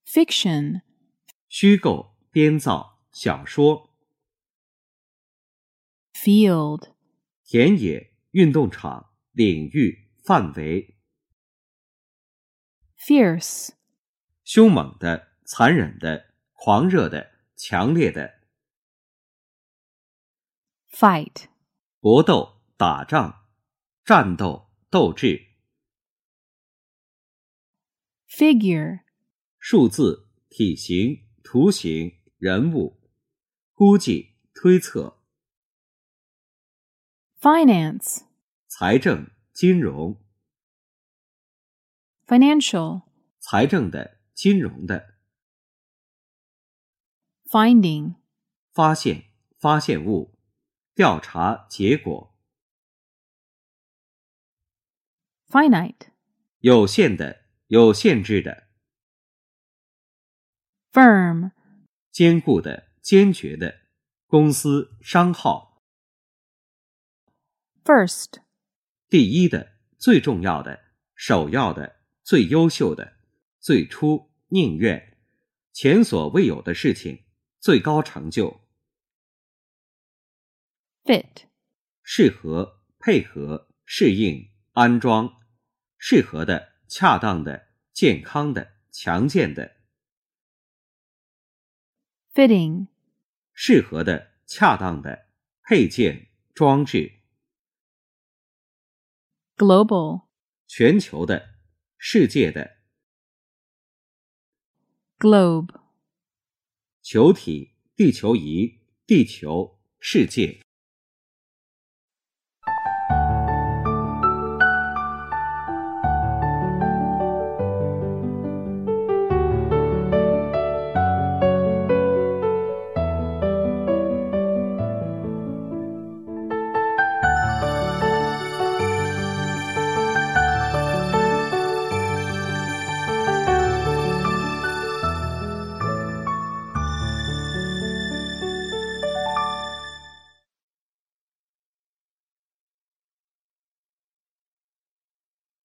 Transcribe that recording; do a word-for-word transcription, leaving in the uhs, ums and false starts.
fiction, 虚构、编造、小说。 field, 田野、运动场、领域、范围。 fierce, 凶猛的、残忍的、狂热的、强烈的。 fight, 搏斗、打仗、战斗、斗志。 figure, 数字、体型、图形、人物。估计、推测。 finance, 财政、金融。 financial, 财政的、金融的。 finding, 发现、发现物、调查结果。 finite, 有限的、有限制的。 firm, 坚固的、坚决的。公司、商号。 first, 第一的、最重要的、首要的、最优秀的、最初、宁愿、前所未有的事情、最高成就。 fit, 适合、配合、适应、安装。适合的、恰当的、健康的、强健的。 fitting, 适合的、恰当的、配件、装置。 global, 全球的、世界的。 globe, 球体、地球仪、地球、世界。